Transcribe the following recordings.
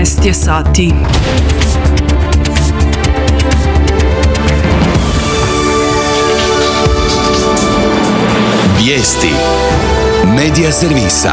12 je sati. Vijesti Medija servisa.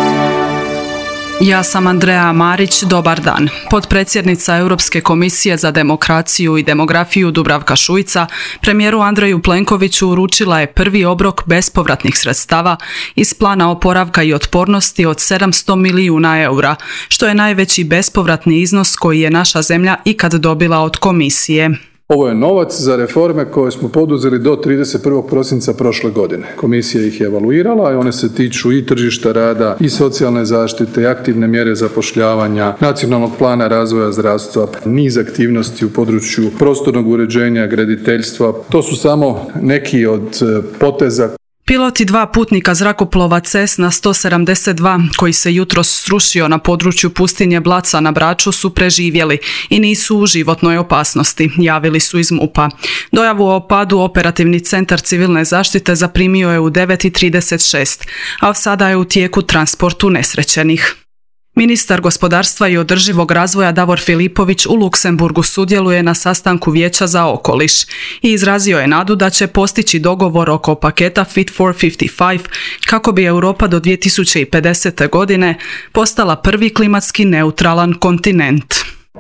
Ja sam Andreja Marić, dobar dan. Potpredsjednica Europske komisije za demokraciju i demografiju Dubravka Šuica premijeru Andreju Plenkoviću uručila je prvi obrok bespovratnih sredstava iz plana oporavka i otpornosti od 700 milijuna eura, što je najveći bespovratni iznos koji je naša zemlja ikad dobila od komisije. Ovo je novac za reforme koje smo poduzeli do 31. prosinca prošle godine. Komisija ih je evaluirala i one se tiču i tržišta rada, i socijalne zaštite, i aktivne mjere zapošljavanja, nacionalnog plana razvoja zdravstva, niz aktivnosti u području prostornog uređenja, graditeljstva. To su samo neki od poteza. Piloti dva putnika zrakoplova Cessna 172 koji se jutros srušio na području pustinje Blaca na Braču su preživjeli i nisu u životnoj opasnosti, javili su iz MUP-a. Dojavu o padu operativni centar civilne zaštite zaprimio je u 9:36, a sada je u tijeku transport unesrećenih. Ministar gospodarstva i održivog razvoja Davor Filipović u Luksemburgu sudjeluje na sastanku Vijeća za okoliš i izrazio je nadu da će postići dogovor oko paketa Fit for 55 kako bi Europa do 2050. godine postala prvi klimatski neutralan kontinent.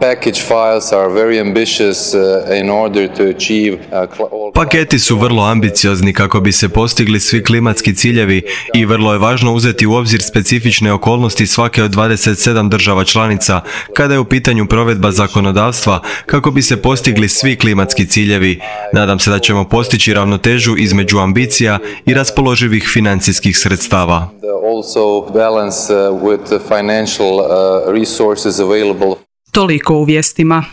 Paketi su vrlo ambiciozni kako bi se postigli svi klimatski ciljevi i vrlo je važno uzeti u obzir specifične okolnosti svake od 27 država članica kada je u pitanju provedba zakonodavstva kako bi se postigli svi klimatski ciljevi. Nadam se da ćemo postići ravnotežu između ambicija i raspoloživih financijskih sredstava. Toliko u vijestima.